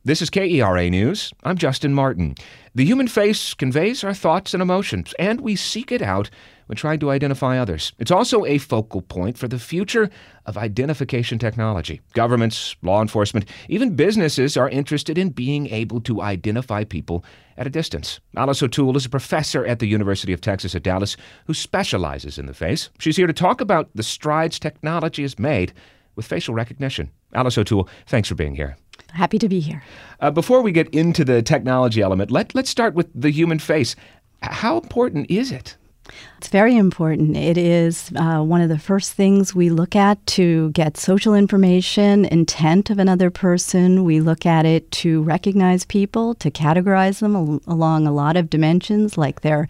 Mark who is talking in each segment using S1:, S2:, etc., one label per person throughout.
S1: This is KERA News. I'm Justin Martin. The human face conveys our thoughts and emotions, and we seek it out when trying to identify others. It's also a focal point for the future of identification technology. Governments, law enforcement, even businesses are interested in being able to identify people at a distance. Alice O'Toole is a professor at the University of Texas at Dallas who specializes in the face. She's here to talk about the strides technology has made with facial recognition. Alice O'Toole, thanks for being here.
S2: Happy to be here.
S1: Before we get into the technology element, let's start with the human face. How important is it?
S2: It's very important. It is one of the first things we look at to get social information, intent of another person. We look at it to recognize people, to categorize them along a lot of dimensions, like their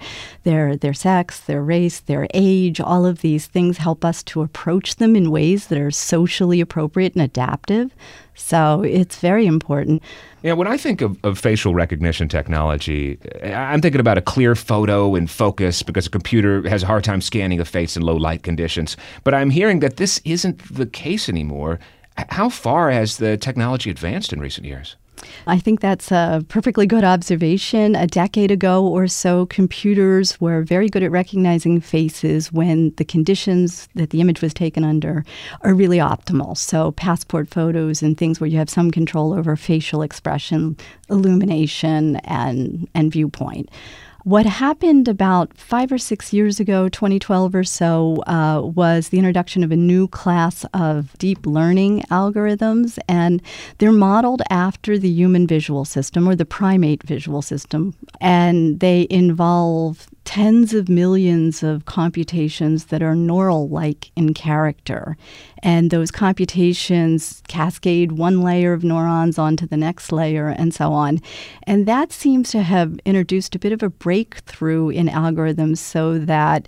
S2: sex, their race, their age. All of these things help us to approach them in ways that are socially appropriate and adaptive. So it's very important.
S1: Yeah, when I think of facial recognition technology, I'm thinking about a clear photo in focus because a computer has a hard time scanning a face in low light conditions. But I'm hearing that this isn't the case anymore. How far has the technology advanced in recent years?
S2: I think that's a perfectly good observation. A decade ago or so, computers were very good at recognizing faces when the conditions that the image was taken under are really optimal. So passport photos and things where you have some control over facial expression, illumination, and viewpoint. What happened about 5 or 6 years ago, 2012 or so, was the introduction of a new class of deep learning algorithms, and they're modeled after the human visual system or the primate visual system, and they involve tens of millions of computations that are neural-like in character. And those computations cascade one layer of neurons onto the next layer and so on. And that seems to have introduced a bit of a breakthrough in algorithms so that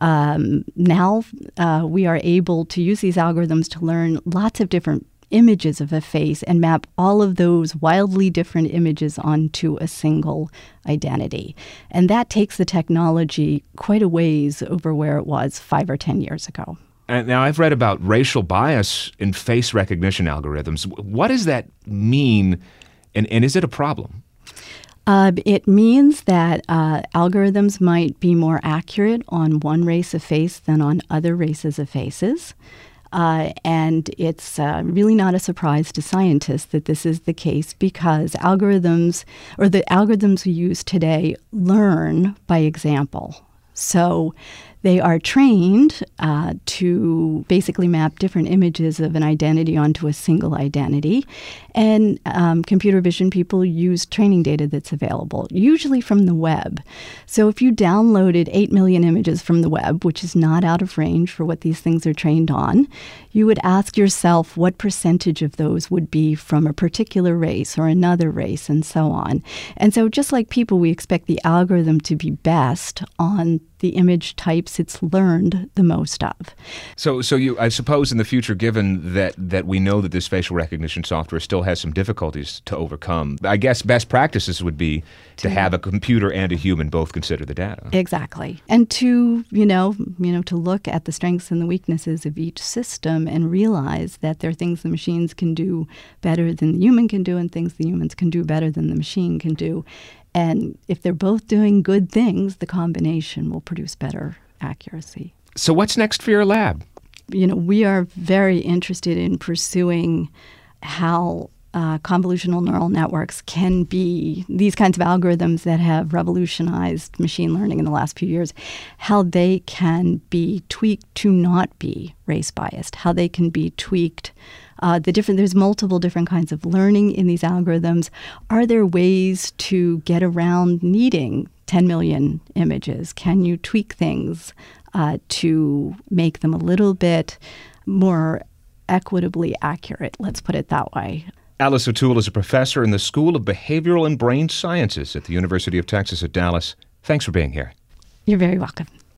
S2: now we are able to use these algorithms to learn lots of different images of a face and map all of those wildly different images onto a single identity. And that takes the technology quite a ways over where it was 5 or 10 years ago.
S1: And now, I've read about racial bias in face recognition algorithms. What does that mean, and is it a problem?
S2: It means that algorithms might be more accurate on one race of face than on other races of faces. And it's really not a surprise to scientists that this is the case because algorithms, or the algorithms we use today, learn by example. So they are trained to basically map different images of an identity onto a single identity. And computer vision people use training data that's available, usually from the web. So if you downloaded 8 million images from the web, which is not out of range for what these things are trained on, you would ask yourself what percentage of those would be from a particular race or another race and so on. And so just like people, we expect the algorithm to be best on the image types it's learned the most of.
S1: So I suppose in the future, given that we know that this facial recognition software still has some difficulties to overcome, I guess best practices would be to have a computer and a human both consider the data.
S2: Exactly. And to, to look at the strengths and the weaknesses of each system and realize that there are things the machines can do better than the human can do and things the humans can do better than the machine can do. And if they're both doing good things, the combination will produce better accuracy.
S1: So what's next for your lab?
S2: We are very interested in pursuing how convolutional neural networks can be, these kinds of algorithms that have revolutionized machine learning in the last few years, how they can be tweaked to not be race biased, how they can be tweaked. There's multiple different kinds of learning in these algorithms. Are there ways to get around needing 10 million images? Can you tweak things to make them a little bit more equitably accurate? Let's put it that way.
S1: Alice O'Toole is a professor in the School of Behavioral and Brain Sciences at the University of Texas at Dallas. Thanks for being here.
S2: You're very welcome.